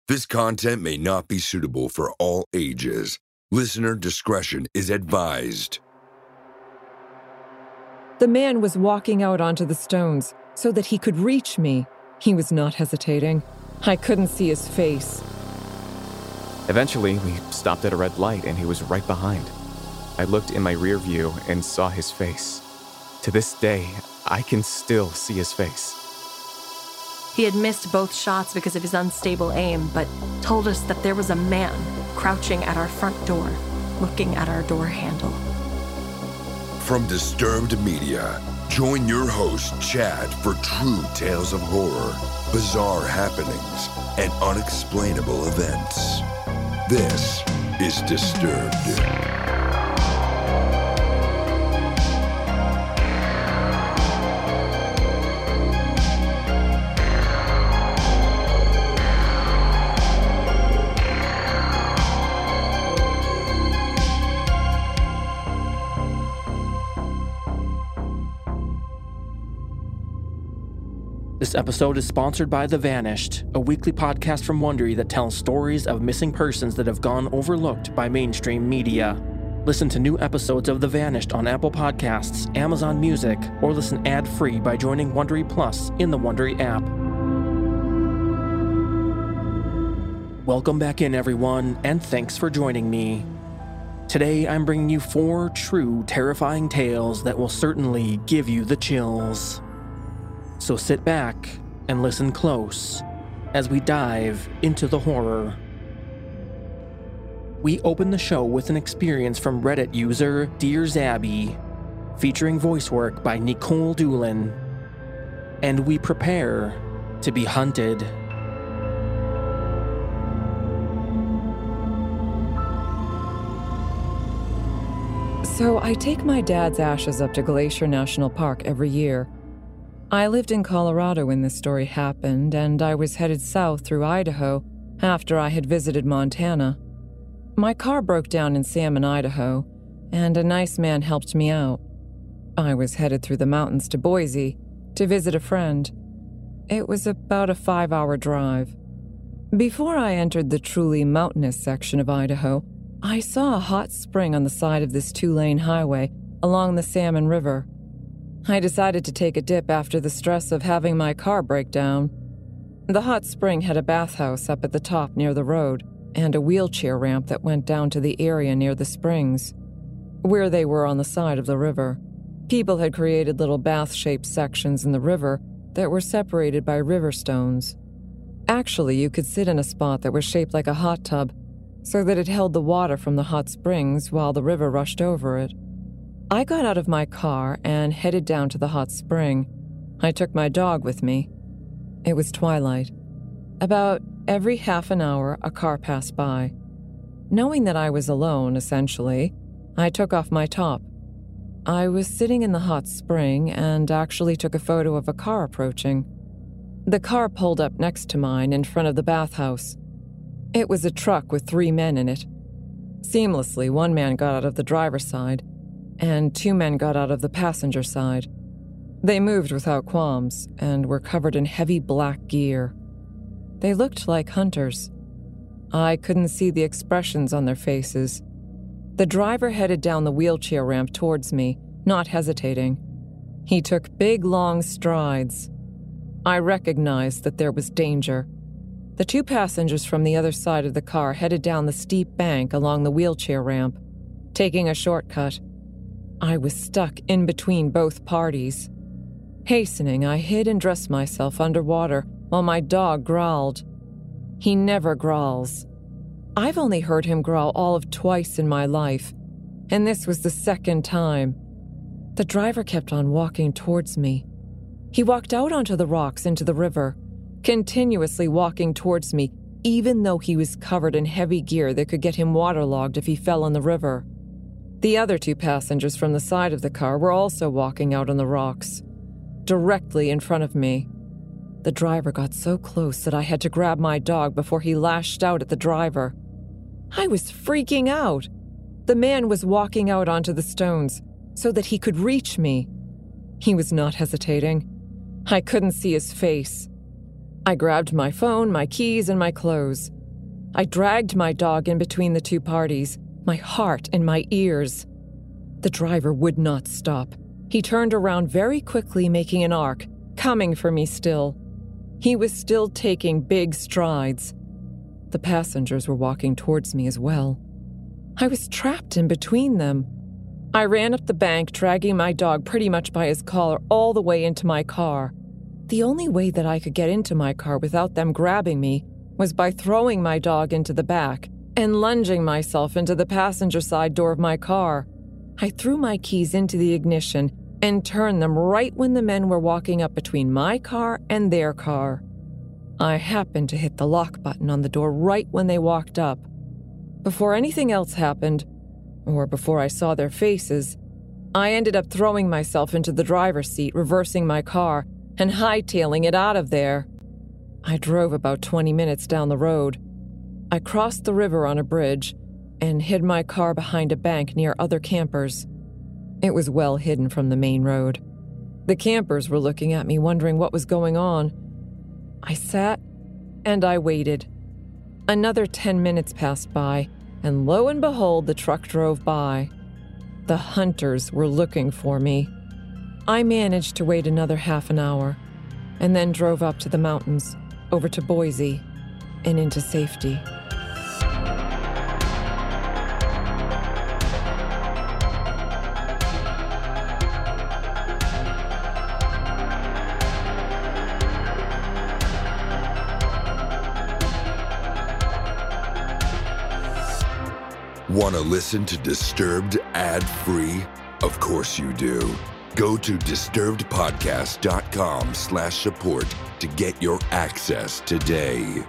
This content may not be suitable for all ages. Listener discretion is advised. The man was walking out onto the stones so that he could reach me. He was not hesitating. I couldn't see his face. Eventually, we stopped at a red light and he was right behind. I looked in my rear view and saw his face. To this day, I can still see his face. He had missed both shots because of his unstable aim, but told us that there was a man crouching at our front door, looking at our door handle. From Disturbed Media, join your host, Chad, for true tales of horror, bizarre happenings, and unexplainable events. This is Disturbed. This episode is sponsored by The Vanished, a weekly podcast from Wondery that tells stories of missing persons that have gone overlooked by mainstream media. Listen to new episodes of The Vanished on Apple Podcasts, Amazon Music, or listen ad-free by joining Wondery Plus in the Wondery app. Welcome back in, everyone, and thanks for joining me. Today, I'm bringing you 4 true terrifying tales that will certainly give you the chills. So sit back and listen close as we dive into the horror. We open the show with an experience from Reddit user Dear Zabby, featuring voice work by Nicole Doolin. And we prepare to be hunted. So I take my dad's ashes up to Glacier National Park every year. I lived in Colorado when this story happened, and I was headed south through Idaho after I had visited Montana. My car broke down in Salmon, Idaho, and a nice man helped me out. I was headed through the mountains to Boise to visit a friend. It was about a 5-hour drive. Before I entered the truly mountainous section of Idaho, I saw a hot spring on the side of this 2-lane highway along the Salmon River. I decided to take a dip after the stress of having my car break down. The hot spring had a bathhouse up at the top near the road and a wheelchair ramp that went down to the area near the springs, where they were on the side of the river. People had created little bath-shaped sections in the river that were separated by river stones. Actually, you could sit in a spot that was shaped like a hot tub so that it held the water from the hot springs while the river rushed over it. I got out of my car and headed down to the hot spring. I took my dog with me. It was twilight. About every half an hour, a car passed by. Knowing that I was alone, essentially, I took off my top. I was sitting in the hot spring and actually took a photo of a car approaching. The car pulled up next to mine in front of the bathhouse. It was a truck with 3 men in it. Seamlessly, one man got out of the driver's side, and 2 men got out of the passenger side. They moved without qualms and were covered in heavy black gear. They looked like hunters. I couldn't see the expressions on their faces. The driver headed down the wheelchair ramp towards me, not hesitating. He took big, long strides. I recognized that there was danger. The 2 passengers from the other side of the car headed down the steep bank along the wheelchair ramp, taking a shortcut. I was stuck in between both parties. Hastening, I hid and dressed myself underwater while my dog growled. He never growls. I've only heard him growl all of twice in my life, and this was the 2nd time. The driver kept on walking towards me. He walked out onto the rocks into the river, continuously walking towards me, even though he was covered in heavy gear that could get him waterlogged if he fell in the river. The other 2 passengers from the side of the car were also walking out on the rocks, directly in front of me. The driver got so close that I had to grab my dog before he lashed out at the driver. I was freaking out. The man was walking out onto the stones so that he could reach me. He was not hesitating. I couldn't see his face. I grabbed my phone, my keys, and my clothes. I dragged my dog in between the two parties, my heart in my ears. The driver would not stop. He turned around very quickly, making an arc, coming for me still. He was still taking big strides. The passengers were walking towards me as well. I was trapped in between them. I ran up the bank, dragging my dog pretty much by his collar all the way into my car. The only way that I could get into my car without them grabbing me was by throwing my dog into the back and lunging myself into the passenger side door of my car. I threw my keys into the ignition and turned them right when the men were walking up between my car and their car. I happened to hit the lock button on the door right when they walked up. Before anything else happened, or before I saw their faces, I ended up throwing myself into the driver's seat, reversing my car, and hightailing it out of there. I drove about 20 minutes down the road. I crossed the river on a bridge and hid my car behind a bank near other campers. It was well hidden from the main road. The campers were looking at me, wondering what was going on. I sat and I waited. Another 10 minutes passed by, and lo and behold, the truck drove by. The hunters were looking for me. I managed to wait another half an hour, and then drove up to the mountains, over to Boise, and into safety. Want to listen to Disturbed ad-free? Of course you do. Go to disturbedpodcast.com/support to get your access today.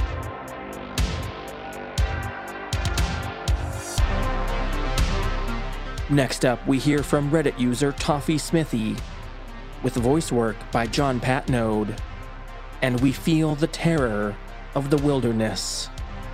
Next up, we hear from Reddit user Toffee Smithy, with voice work by John Patnode, and we feel the terror of the wilderness.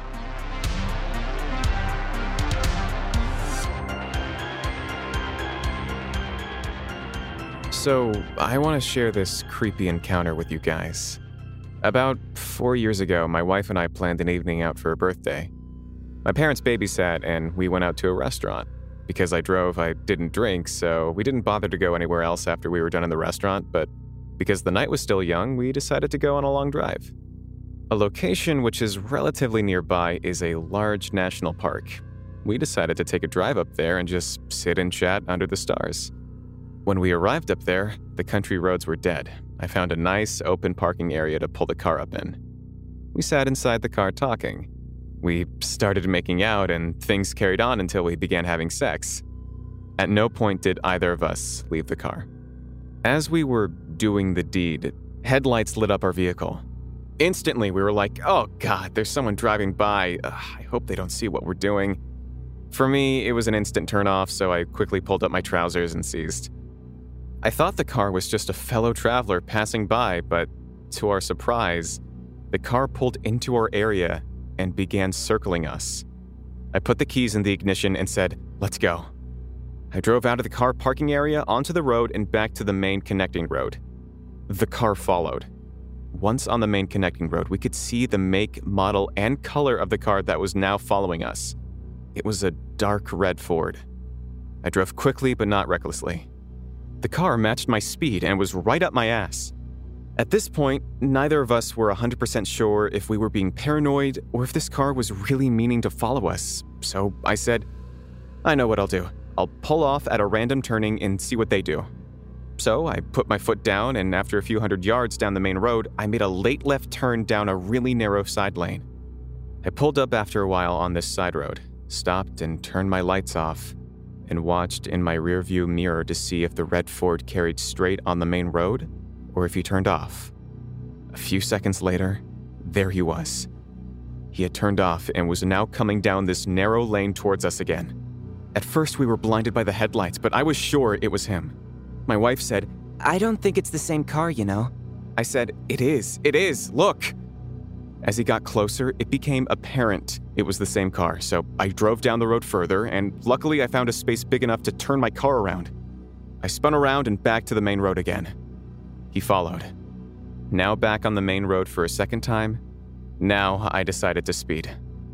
So, I want to share this creepy encounter with you guys. About 4 years ago, my wife and I planned an evening out for her birthday. My parents babysat, and we went out to a restaurant. Because I drove, I didn't drink, so we didn't bother to go anywhere else after we were done in the restaurant, but because the night was still young, we decided to go on a long drive. A location which is relatively nearby is a large national park. We decided to take a drive up there and just sit and chat under the stars. When we arrived up there, the country roads were dead. I found a nice, open parking area to pull the car up in. We sat inside the car talking. We started making out, and things carried on until we began having sex. At no point did either of us leave the car. As we were doing the deed, headlights lit up our vehicle. Instantly, we were like, oh God, there's someone driving by. I hope they don't see what we're doing. For me, it was an instant turn-off, so I quickly pulled up my trousers and seized. I thought the car was just a fellow traveler passing by, but to our surprise, the car pulled into our area and began circling us. I put the keys in the ignition and said, let's go. I drove out of the car parking area onto the road and back to the main connecting road. The car followed. Once on the main connecting road, we could see the make, model, and color of the car that was now following us. It was a dark red Ford. I drove quickly but not recklessly. The car matched my speed and was right up my ass. At this point, neither of us were 100% sure if we were being paranoid or if this car was really meaning to follow us. So I said, I know what I'll do. I'll pull off at a random turning and see what they do. So I put my foot down, and after a few hundred yards down the main road, I made a late left turn down a really narrow side lane. I pulled up after a while on this side road, stopped and turned my lights off, and watched in my rearview mirror to see if the red Ford carried straight on the main road or if he turned off. A few seconds later, there he was. He had turned off and was now coming down this narrow lane towards us again. At first, we were blinded by the headlights, but I was sure it was him. My wife said, I don't think it's the same car, you know. I said, it is, look. As he got closer, it became apparent it was the same car, so I drove down the road further, and luckily I found a space big enough to turn my car around. I spun around and back to the main road again. He followed. Now back on the main road for a second time. Now I decided to speed.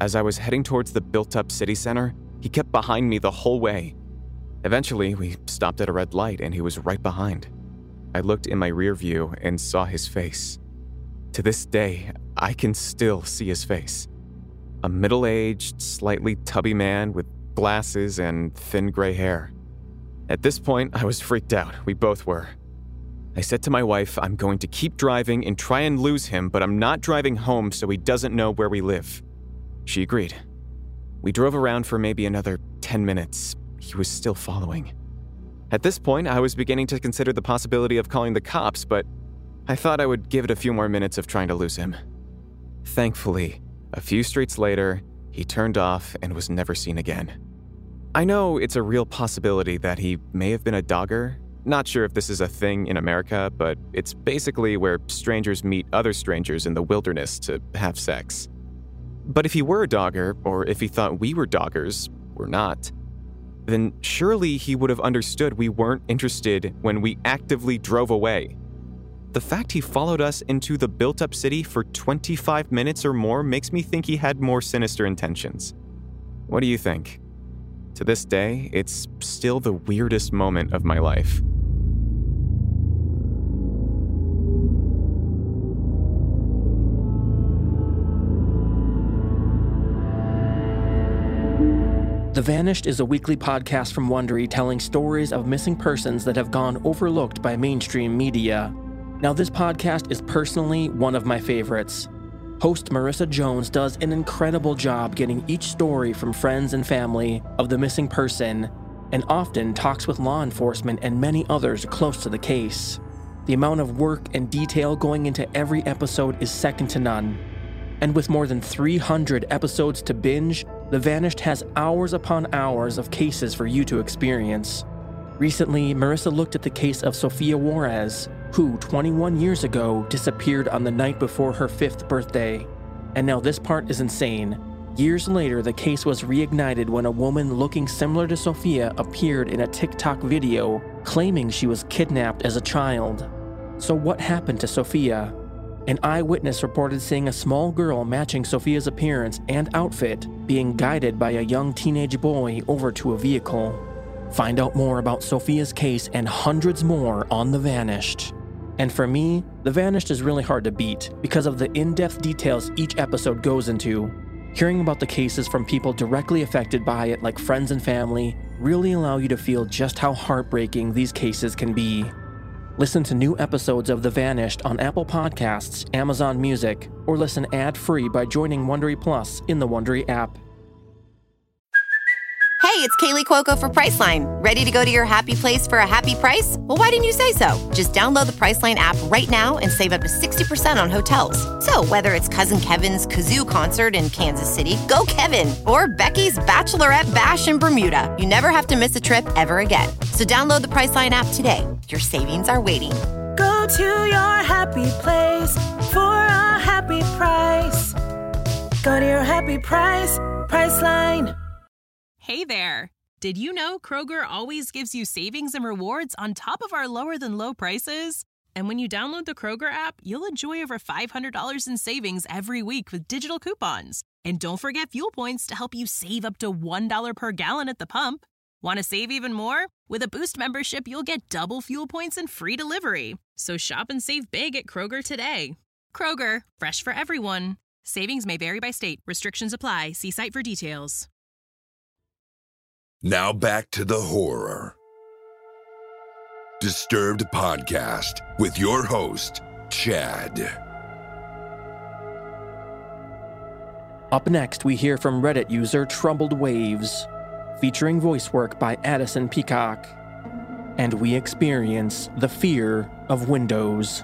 As I was heading towards the built-up city center, he kept behind me the whole way. Eventually, we stopped at a red light and he was right behind. I looked in my rear view and saw his face. To this day, I can still see his face. A middle-aged, slightly tubby man with glasses and thin gray hair. At this point, I was freaked out. We both were. I said to my wife, I'm going to keep driving and try and lose him, but I'm not driving home so he doesn't know where we live. She agreed. We drove around for maybe another 10 minutes. He was still following. At this point, I was beginning to consider the possibility of calling the cops, but I thought I would give it a few more minutes of trying to lose him. Thankfully, a few streets later, he turned off and was never seen again. I know it's a real possibility that he may have been a dogger. Not sure if this is a thing in America, but it's basically where strangers meet other strangers in the wilderness to have sex. But if he were a dogger, or if he thought we were doggers, we're not, then surely he would have understood we weren't interested when we actively drove away. The fact he followed us into the built-up city for 25 minutes or more makes me think he had more sinister intentions. What do you think? To this day, it's still the weirdest moment of my life. The Vanished is a weekly podcast from Wondery telling stories of missing persons that have gone overlooked by mainstream media. Now, this podcast is personally one of my favorites. Host Marissa Jones does an incredible job getting each story from friends and family of the missing person, and often talks with law enforcement and many others close to the case. The amount of work and detail going into every episode is second to none. And with more than 300 episodes to binge, The Vanished has hours upon hours of cases for you to experience. Recently, Marissa looked at the case of Sofia Juarez, who 21 years ago disappeared on the night before her 5th birthday. And now this part is insane. Years later, the case was reignited when a woman looking similar to Sofia appeared in a TikTok video claiming she was kidnapped as a child. So what happened to Sofia? An eyewitness reported seeing a small girl matching Sofia's appearance and outfit being guided by a young teenage boy over to a vehicle. Find out more about Sofia's case and hundreds more on The Vanished. And for me, The Vanished is really hard to beat because of the in-depth details each episode goes into. Hearing about the cases from people directly affected by it, like friends and family, really allow you to feel just how heartbreaking these cases can be. Listen to new episodes of The Vanished on Apple Podcasts, Amazon Music, or listen ad-free by joining Wondery Plus in the Wondery app. Hey, it's Kaylee Cuoco for Priceline. Ready to go to your happy place for a happy price? Well, why didn't you say so? Just download the Priceline app right now and save up to 60% on hotels. So whether it's Cousin Kevin's Kazoo Concert in Kansas City, go Kevin, or Becky's Bachelorette Bash in Bermuda, you never have to miss a trip ever again. So download the Priceline app today. Your savings are waiting. Go to your happy place for a happy price. Go to your happy price, Priceline. Hey there! Did you know Kroger always gives you savings and rewards on top of our lower-than-low prices? And when you download the Kroger app, you'll enjoy over $500 in savings every week with digital coupons. And don't forget fuel points to help you save up to $1 per gallon at the pump. Want to save even more? With a Boost membership, you'll get double fuel points and free delivery. So shop and save big at Kroger today. Kroger, fresh for everyone. Savings may vary by state. Restrictions apply. See site for details. Now back to the horror. Disturbed Podcast with your host, Chad. Up next, we hear from Reddit user Troubled Waves, featuring voice work by Addison Peacock. And we experience the fear of windows.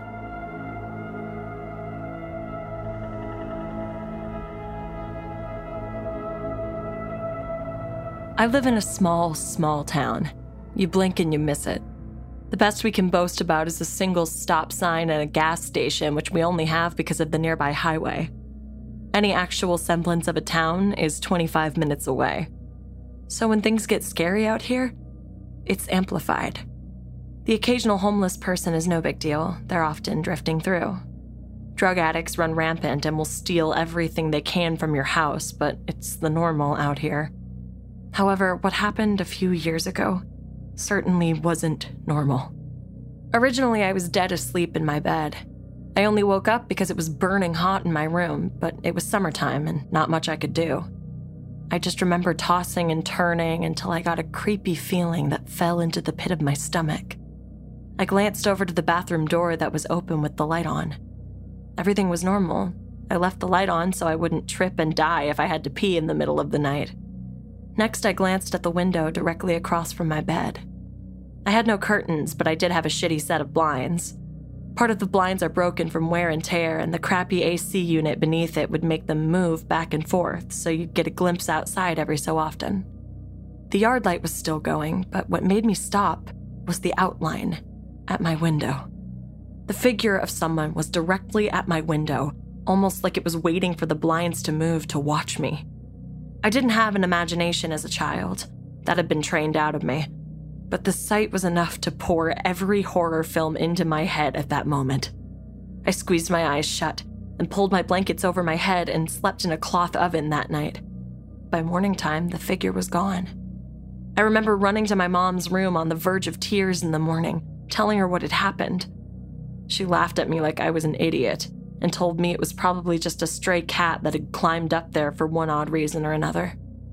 I live in a small, small town. You blink and you miss it. The best we can boast about is a single stop sign and a gas station, which we only have because of the nearby highway. Any actual semblance of a town is 25 minutes away. So when things get scary out here, it's amplified. The occasional homeless person is no big deal. They're often drifting through. Drug addicts run rampant and will steal everything they can from your house, but it's the normal out here. However, what happened a few years ago certainly wasn't normal. Originally, I was dead asleep in my bed. I only woke up because it was burning hot in my room, but it was summertime and not much I could do. I just remember tossing and turning until I got a creepy feeling that fell into the pit of my stomach. I glanced over to the bathroom door that was open with the light on. Everything was normal. I left the light on so I wouldn't trip and die if I had to pee in the middle of the night. Next, I glanced at the window directly across from my bed. I had no curtains, but I did have a shitty set of blinds. Part of the blinds are broken from wear and tear, and the crappy AC unit beneath it would make them move back and forth, so you'd get a glimpse outside every so often. The yard light was still going, but what made me stop was the outline at my window. The figure of someone was directly at my window, almost like it was waiting for the blinds to move to watch me. I didn't have an imagination as a child. That had been trained out of me. But the sight was enough to pour every horror film into my head at that moment. I squeezed my eyes shut and pulled my blankets over my head and slept in a cloth oven that night. By morning time, the figure was gone. I remember running to my mom's room on the verge of tears in the morning, telling her what had happened. She laughed at me like I was an idiot and told me it was probably just a stray cat that had climbed up there for one odd reason or another.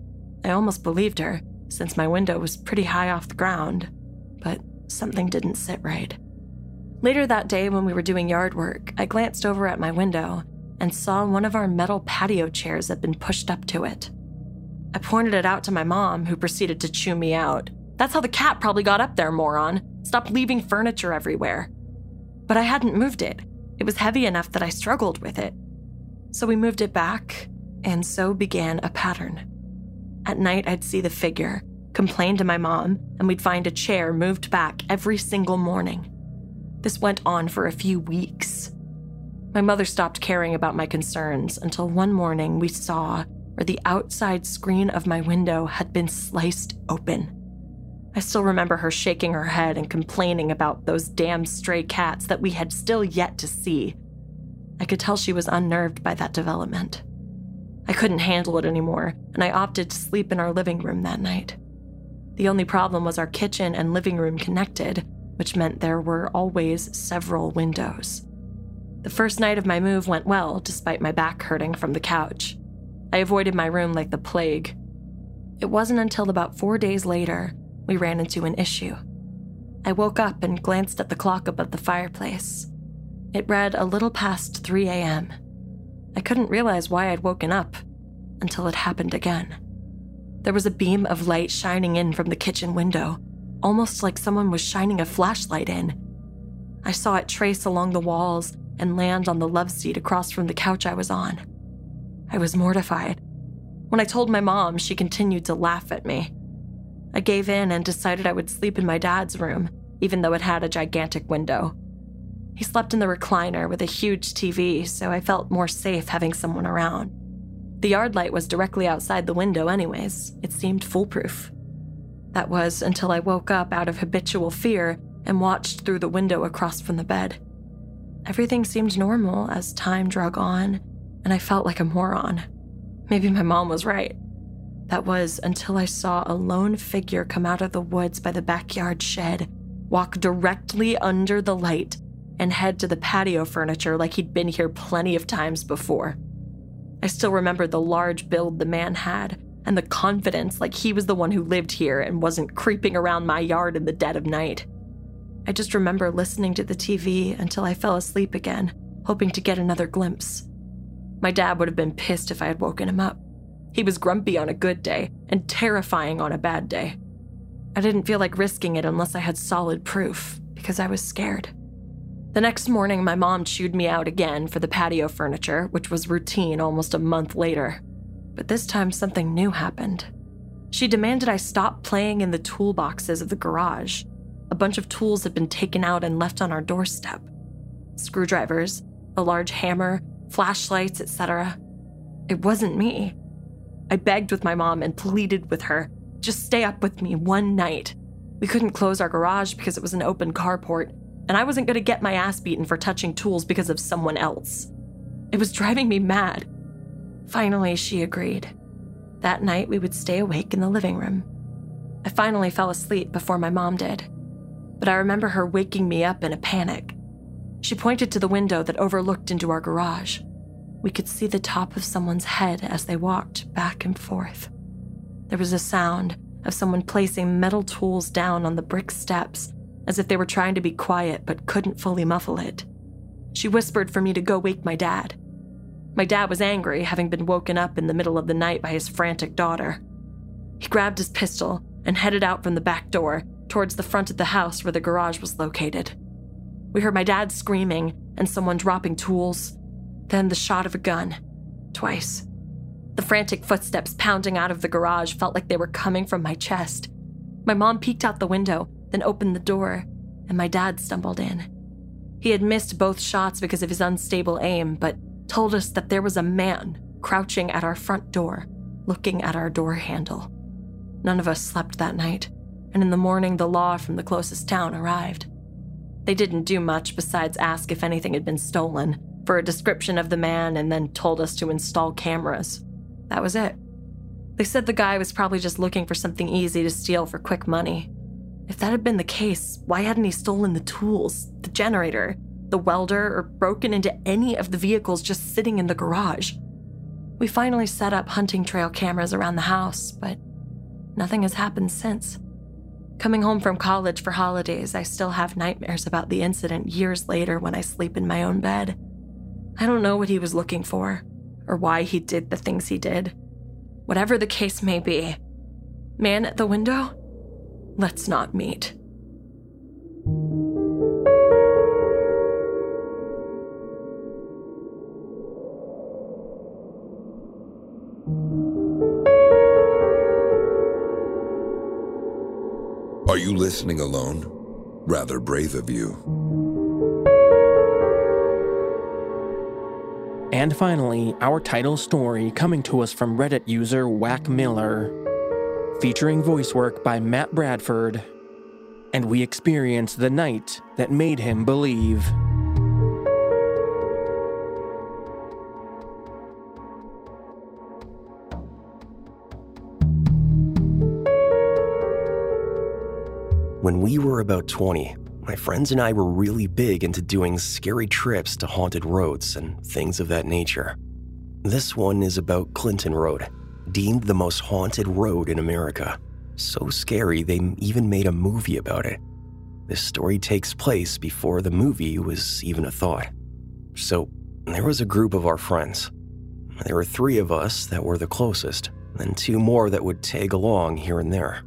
I almost believed her, since my window was pretty high off the ground, but something didn't sit right. Later that day when we were doing yard work, I glanced over at my window and saw one of our metal patio chairs had been pushed up to it. I pointed it out to my mom, who proceeded to chew me out. "That's how the cat probably got up there, moron. Stop leaving furniture everywhere." But I hadn't moved it. It was heavy enough that I struggled with it. So we moved it back, and so began a pattern. At night, I'd see the figure, complain to my mom, and we'd find a chair moved back every single morning. This went on for a few weeks. My mother stopped caring about my concerns until one morning we saw where the outside screen of my window had been sliced open. I still remember her shaking her head and complaining about those damn stray cats that we had still yet to see. I could tell she was unnerved by that development. I couldn't handle it anymore, and I opted to sleep in our living room that night. The only problem was our kitchen and living room connected, which meant there were always several windows. The first night of my move went well, despite my back hurting from the couch. I avoided my room like the plague. It wasn't until about 4 days later we ran into an issue. I woke up and glanced at the clock above the fireplace. It read a little past 3 a.m. I couldn't realize why I'd woken up until it happened again. There was a beam of light shining in from the kitchen window, almost like someone was shining a flashlight in. I saw it trace along the walls and land on the loveseat across from the couch I was on. I was mortified. When I told my mom, she continued to laugh at me. I gave in and decided I would sleep in my dad's room, even though it had a gigantic window. He slept in the recliner with a huge TV, so I felt more safe having someone around. The yard light was directly outside the window anyways. It seemed foolproof. That was until I woke up out of habitual fear and watched through the window across from the bed. Everything seemed normal as time drug on, and I felt like a moron. Maybe my mom was right. That was until I saw a lone figure come out of the woods by the backyard shed, walk directly under the light, and head to the patio furniture like he'd been here plenty of times before. I still remembered the large build the man had, and the confidence like he was the one who lived here and wasn't creeping around my yard in the dead of night. I just remember listening to the TV until I fell asleep again, hoping to get another glimpse. My dad would have been pissed if I had woken him up. He was grumpy on a good day and terrifying on a bad day. I didn't feel like risking it unless I had solid proof, because I was scared. The next morning, my mom chewed me out again for the patio furniture, which was routine almost a month later. But this time, something new happened. She demanded I stop playing in the toolboxes of the garage. A bunch of tools had been taken out and left on our doorstep. Screwdrivers, a large hammer, flashlights, etc. It wasn't me. I begged with my mom and pleaded with her, just stay up with me one night. We couldn't close our garage because it was an open carport, and I wasn't going to get my ass beaten for touching tools because of someone else. It was driving me mad. Finally, she agreed. That night, we would stay awake in the living room. I finally fell asleep before my mom did, but I remember her waking me up in a panic. She pointed to the window that overlooked into our garage. We could see the top of someone's head as they walked back and forth. There was a sound of someone placing metal tools down on the brick steps, as if they were trying to be quiet but couldn't fully muffle it. She whispered for me to go wake my dad. My dad was angry, having been woken up in the middle of the night by his frantic daughter. He grabbed his pistol and headed out from the back door towards the front of the house where the garage was located. We heard my dad screaming and someone dropping tools, then the shot of a gun, twice. The frantic footsteps pounding out of the garage felt like they were coming from my chest. My mom peeked out the window, then opened the door, and my dad stumbled in. He had missed both shots because of his unstable aim, but told us that there was a man crouching at our front door, looking at our door handle. None of us slept that night, and in the morning the law from the closest town arrived. They didn't do much besides ask if anything had been stolen, for a description of the man, and then told us to install cameras. That was it. They said the guy was probably just looking for something easy to steal for quick money. If that had been the case, why hadn't he stolen the tools, the generator, the welder, or broken into any of the vehicles just sitting in the garage? We finally set up hunting trail cameras around the house, but nothing has happened since. Coming home from college for holidays, I still have nightmares about the incident years later when I sleep in my own bed. I don't know what he was looking for, or why he did the things he did. Whatever the case may be, man at the window, let's not meet. Are you listening alone? Rather brave of you. And finally, our title story coming to us from Reddit user Whack Miller, featuring voice work by Matt Bradford. And we experience the night that made him believe. When we were about 20, my friends and I were really big into doing scary trips to haunted roads and things of that nature. This one is about Clinton Road, deemed the most haunted road in America. So scary they even made a movie about it. This story takes place before the movie was even a thought. So there was a group of our friends. There were 3 of us that were the closest, and 2 more that would tag along here and there.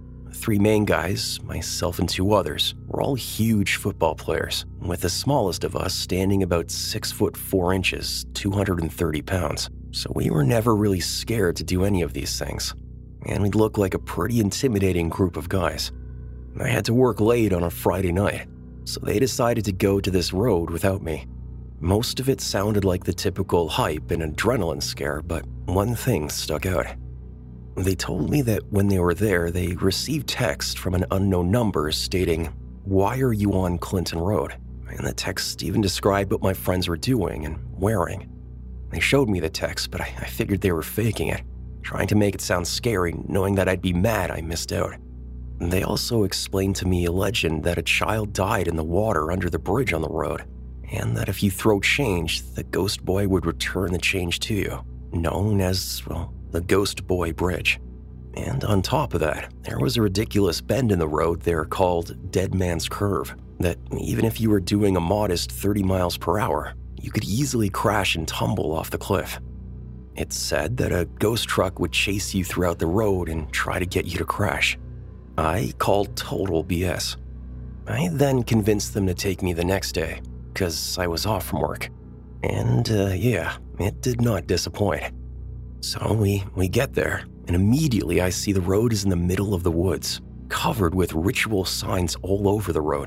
3 main guys, myself and 2 others, were all huge football players, with the smallest of us standing about 6 foot 4 inches, 230 pounds. So we were never really scared to do any of these things, and we'd look like a pretty intimidating group of guys. I had to work late on a Friday night, so they decided to go to this road without me. Most of it sounded like the typical hype and adrenaline scare, but one thing stuck out. They told me that when they were there, they received text from an unknown number stating, "Why are you on Clinton Road?" And the text even described what my friends were doing and wearing. They showed me the text, but I figured they were faking it, trying to make it sound scary, knowing that I'd be mad I missed out. They also explained to me a legend that a child died in the water under the bridge on the road, and that if you throw change, the ghost boy would return the change to you, known as, well, the Ghost Boy Bridge. And on top of that, there was a ridiculous bend in the road there called Dead Man's Curve, that even if you were doing a modest 30 miles per hour, you could easily crash and tumble off the cliff. It's said that a ghost truck would chase you throughout the road and try to get you to crash. I called total BS. I then convinced them to take me the next day, because I was off from work. And yeah, it did not disappoint. So we get there, and immediately I see the road is in the middle of the woods, covered with ritual signs all over the road.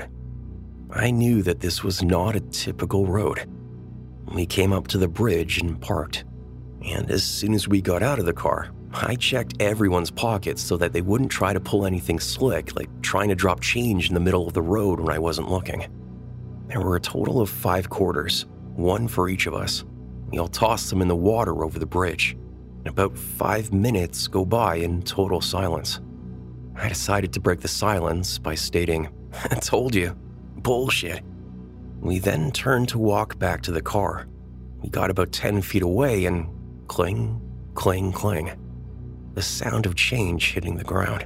I knew that this was not a typical road. We came up to the bridge and parked. And as soon as we got out of the car, I checked everyone's pockets so that they wouldn't try to pull anything slick, like trying to drop change in the middle of the road when I wasn't looking. There were a total of 5 quarters, 1 for each of us. We all toss them in the water over the bridge. And about 5 minutes go by in total silence. I decided to break the silence by stating, "I told you, bullshit." We then turned to walk back to the car. We got about 10 feet away and cling, cling, cling. The sound of change hitting the ground.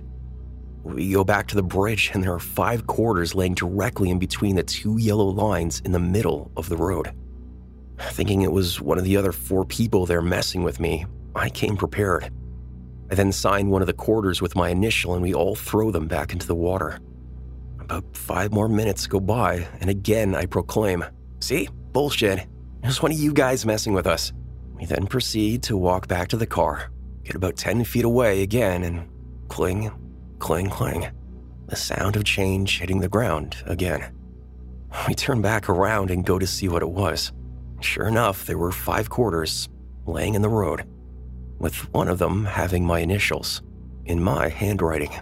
We go back to the bridge and there are 5 quarters laying directly in between the 2 yellow lines in the middle of the road. Thinking it was one of the other 4 people there messing with me, I came prepared. I then signed one of the quarters with my initial and we all throw them back into the water. About 5 more minutes go by and again I proclaim, "See? Bullshit. It was one of you guys messing with us." We then proceed to walk back to the car, get about 10 feet away again and cling, cling, cling. The sound of change hitting the ground again. We turn back around and go to see what it was. Sure enough, there were 5 quarters laying in the road, with one of them having my initials in my handwriting.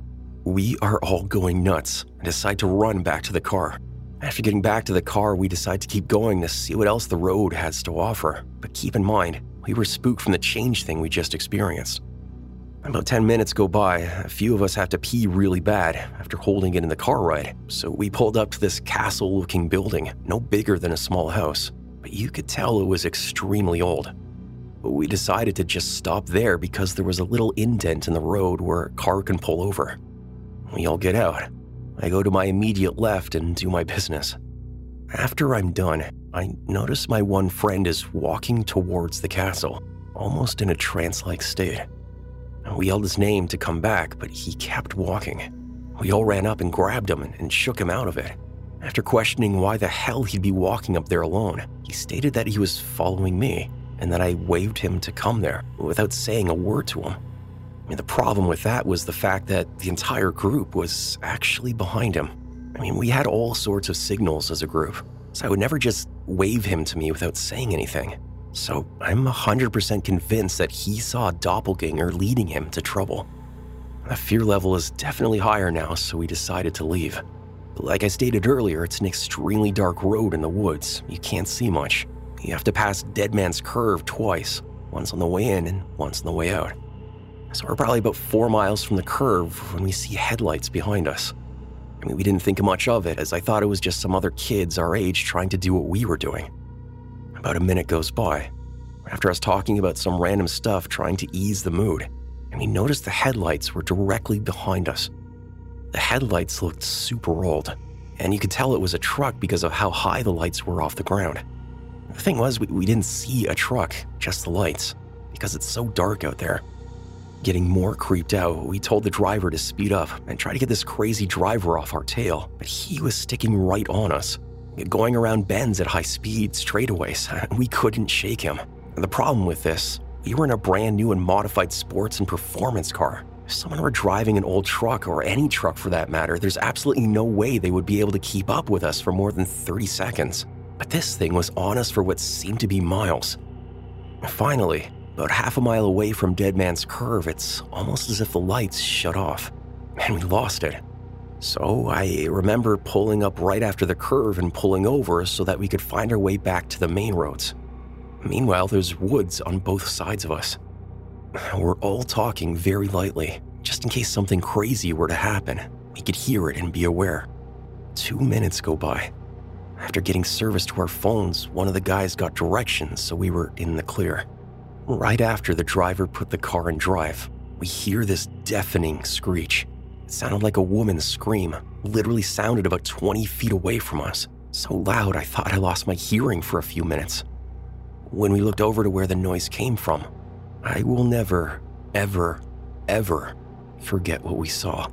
We are all going nuts and decide to run back to the car. After getting back to the car, we decide to keep going to see what else the road has to offer. But keep in mind, we were spooked from the change thing we just experienced. About 10 minutes go by, a few of us have to pee really bad after holding it in the car ride. So we pulled up to this castle-looking building, no bigger than a small house. But you could tell it was extremely old. But we decided to just stop there because there was a little indent in the road where a car can pull over. We all get out. I go to my immediate left and do my business. After I'm done, I notice my one friend is walking towards the castle, almost in a trance-like state. We yelled his name to come back, but he kept walking. We all ran up and grabbed him and shook him out of it. After questioning why the hell he'd be walking up there alone, he stated that he was following me and that I waved him to come there without saying a word to him. The problem with that was the fact that the entire group was actually behind him. We had all sorts of signals as a group, so I would never just wave him to me without saying anything. So I'm 100% convinced that he saw a doppelganger leading him to trouble. The fear level is definitely higher now, so we decided to leave. But like I stated earlier, it's an extremely dark road in the woods. You can't see much. You have to pass Dead Man's Curve twice, once on the way in and once on the way out. So we're probably about 4 miles from the curve when we see headlights behind us. We didn't think much of it, as I thought it was just some other kids our age trying to do what we were doing. About a minute goes by, after us talking about some random stuff trying to ease the mood, and we noticed the headlights were directly behind us. The headlights looked super old, and you could tell it was a truck because of how high the lights were off the ground. The thing was, we didn't see a truck, just the lights, because it's so dark out there. Getting more creeped out, we told the driver to speed up and try to get this crazy driver off our tail, but he was sticking right on us, going around bends at high speed straightaways. We couldn't shake him. And the problem with this, we were in a brand new and modified sports and performance car. If someone were driving an old truck, or any truck for that matter, there's absolutely no way they would be able to keep up with us for more than 30 seconds. But this thing was on us for what seemed to be miles. Finally, about half a mile away from Dead Man's Curve, it's almost as if the lights shut off, and we lost it. So I remember pulling up right after the curve and pulling over so that we could find our way back to the main roads. Meanwhile, there's woods on both sides of us. We're all talking very lightly, just in case something crazy were to happen. We could hear it and be aware. 2 minutes go by. After getting service to our phones, one of the guys got directions, so we were in the clear. Right after the driver put the car in drive, we hear this deafening screech. It sounded like a woman's scream, literally sounded about 20 feet away from us. So loud I thought I lost my hearing for a few minutes. When we looked over to where the noise came from, I will never, ever, ever forget what we saw.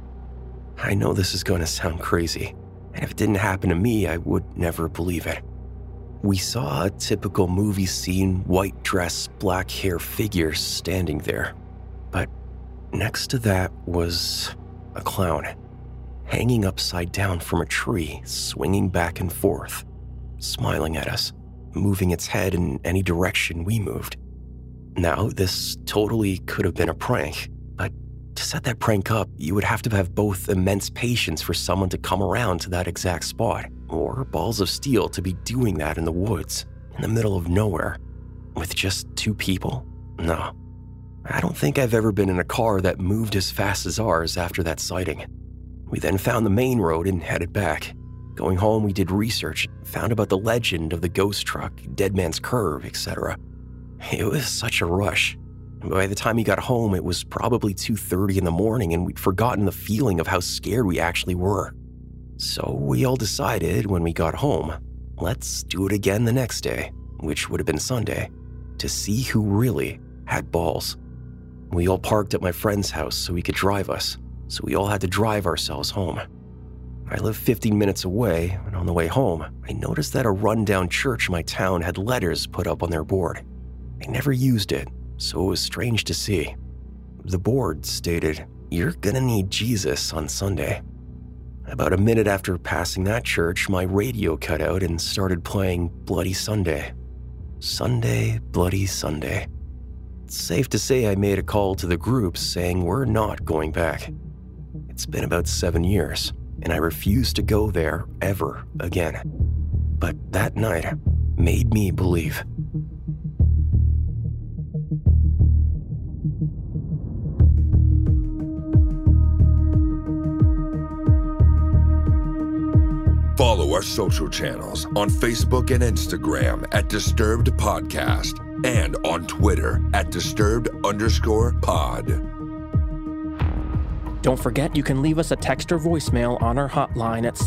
I know this is going to sound crazy, and if it didn't happen to me, I would never believe it. We saw a typical movie scene, white dress, black hair figure standing there. But next to that was a clown, hanging upside down from a tree, swinging back and forth, smiling at us, moving its head in any direction we moved. Now, this totally could have been a prank, but to set that prank up, you would have to have both immense patience for someone to come around to that exact spot, or balls of steel to be doing that in the woods, in the middle of nowhere. with just 2 people? No. I don't think I've ever been in a car that moved as fast as ours after that sighting. We then found the main road and headed back. Going home, we did research, found about the legend of the ghost truck, Dead Man's Curve, etc. It was such a rush. By the time we got home, it was probably 2:30 in the morning, and we'd forgotten the feeling of how scared we actually were. So we all decided when we got home, let's do it again the next day, which would have been Sunday, to see who really had balls. We all parked at my friend's house so he could drive us, so we all had to drive ourselves home. I live 15 minutes away, and on the way home, I noticed that a rundown church in my town had letters put up on their board. I never used it, so it was strange to see. The board stated, "You're gonna need Jesus on Sunday." About a minute after passing that church, my radio cut out and started playing Bloody Sunday. Sunday, Bloody Sunday. It's safe to say I made a call to the groups saying we're not going back. It's been about 7 years, and I refuse to go there ever again. But that night made me believe. Follow our social channels on Facebook and Instagram at Disturbed Podcast and on Twitter at Disturbed_pod. Don't forget you can leave us a text or voicemail on our hotline at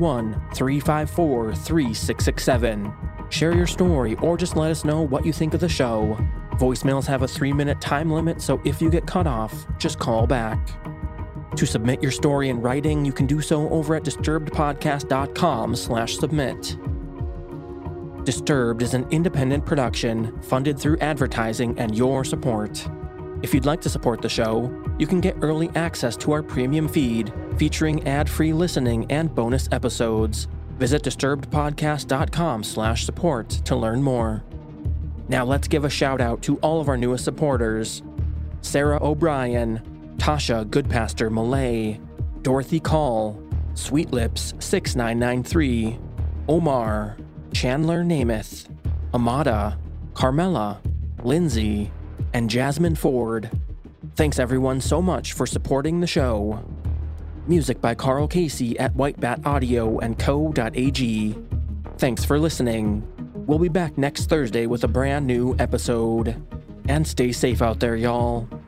701-354-3667. Share your story or just let us know what you think of the show. Voicemails have a 3-minute time limit, so if you get cut off, just call back. To submit your story in writing, you can do so over at disturbedpodcast.com/submit. Disturbed is an independent production funded through advertising and your support. If you'd like to support the show, you can get early access to our premium feed featuring ad-free listening and bonus episodes. Visit disturbedpodcast.com/support to learn more. Now let's give a shout out to all of our newest supporters: Sarah O'Brien, Tasha Goodpaster Malay, Dorothy Call, Sweet Lips 6993, Omar, Chandler Namath, Amada, Carmela, Lindsay, and Jasmine Ford. Thanks everyone so much for supporting the show. Music by Carl Casey at Whitebat Audio and Co.ag. Thanks for listening. We'll be back next Thursday with a brand new episode. And stay safe out there, y'all.